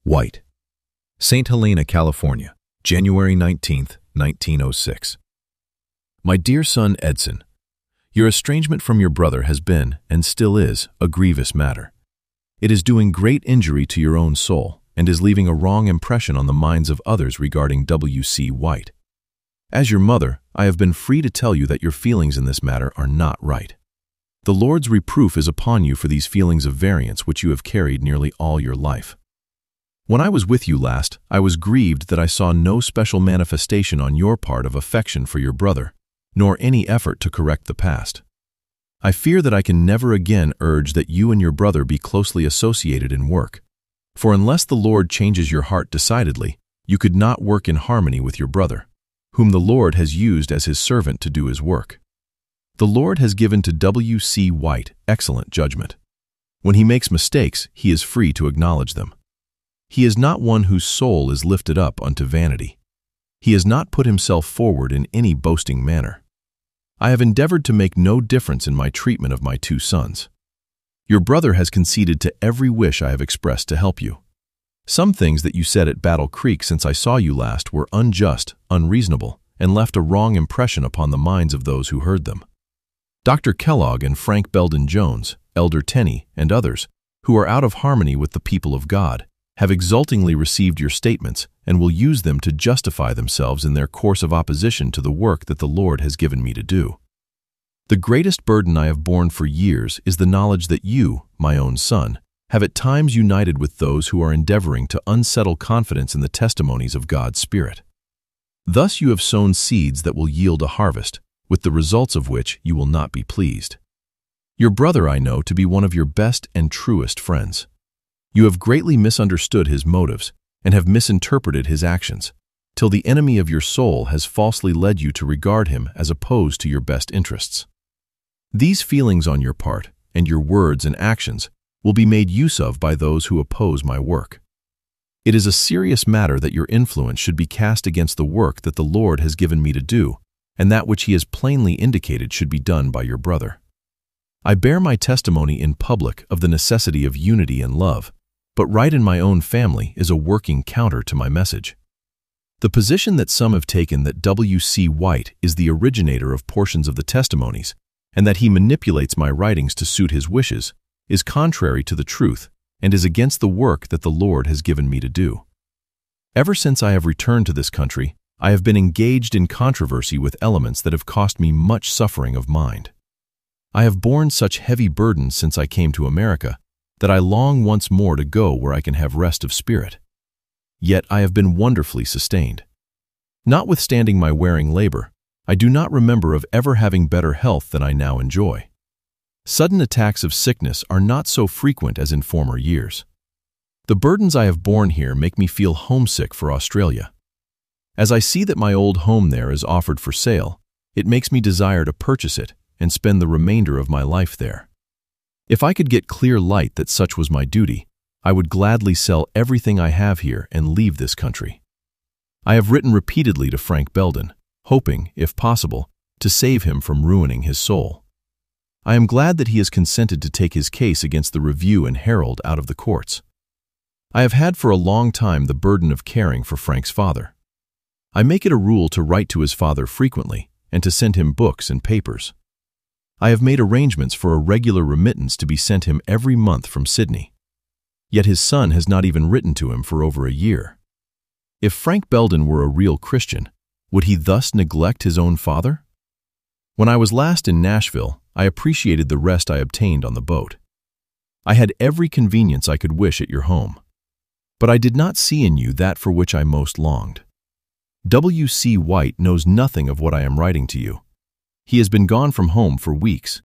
White. St. Helena, California, January 19, 1906. My dear son Edson, your estrangement from your brother has been, and still is, a grievous matter. It is doing great injury to your own soul and is leaving a wrong impression on the minds of others regarding W.C. White. As your mother, I have been free to tell you that your feelings in this matter are not right. The Lord's reproof is upon you for these feelings of variance which you have carried nearly all your life. When I was with you last, I was grieved that I saw no special manifestation on your part of affection for your brother, nor any effort to correct the past. I fear that I can never again urge that you and your brother be closely associated in work, for unless the Lord changes your heart decidedly, you could not work in harmony with your brother, whom the Lord has used as his servant to do his work. The Lord has given to W.C. White excellent judgment. When he makes mistakes, he is free to acknowledge them. He is not one whose soul is lifted up unto vanity. He has not put himself forward in any boasting manner. I have endeavored to make no difference in my treatment of my two sons. Your brother has conceded to every wish I have expressed to help you. Some things that you said at Battle Creek since I saw you last were unjust, unreasonable, and left a wrong impression upon the minds of those who heard them. Dr. Kellogg and Frank Belden Jones, Elder Tenney, and others, who are out of harmony with the people of God, have exultingly received your statements and will use them to justify themselves in their course of opposition to the work that the Lord has given me to do. The greatest burden I have borne for years is the knowledge that you, my own son, have at times united with those who are endeavoring to unsettle confidence in the testimonies of God's Spirit. Thus you have sown seeds that will yield a harvest, with the results of which you will not be pleased. Your brother I know to be one of your best and truest friends. You have greatly misunderstood his motives and have misinterpreted his actions, till the enemy of your soul has falsely led you to regard him as opposed to your best interests. These feelings on your part, and your words and actions, will be made use of by those who oppose my work. It is a serious matter that your influence should be cast against the work that the Lord has given me to do, and that which he has plainly indicated should be done by your brother. I bear my testimony in public of the necessity of unity and love, but right in my own family is a working counter to my message. The position that some have taken that W.C. White is the originator of portions of the testimonies, and that he manipulates my writings to suit his wishes, is contrary to the truth and is against the work that the Lord has given me to do. Ever since I have returned to this country, I have been engaged in controversy with elements that have cost me much suffering of mind. I have borne such heavy burdens since I came to America that I long once more to go where I can have rest of spirit. Yet I have been wonderfully sustained. Notwithstanding my wearing labor, I do not remember of ever having better health than I now enjoy. Sudden attacks of sickness are not so frequent as in former years. The burdens I have borne here make me feel homesick for Australia. As I see that my old home there is offered for sale, it makes me desire to purchase it and spend the remainder of my life there. If I could get clear light that such was my duty, I would gladly sell everything I have here and leave this country. I have written repeatedly to Frank Belden, hoping, if possible, to save him from ruining his soul. I am glad that he has consented to take his case against the Review and Herald out of the courts. I have had for a long time the burden of caring for Frank's father. I make it a rule to write to his father frequently and to send him books and papers. I have made arrangements for a regular remittance to be sent him every month from Sydney. Yet his son has not even written to him for over a year. If Frank Belden were a real Christian, would he thus neglect his own father? When I was last in Nashville, I appreciated the rest I obtained on the boat. I had every convenience I could wish at your home. But I did not see in you that for which I most longed. W.C. White knows nothing of what I am writing to you. He has been gone from home for weeks,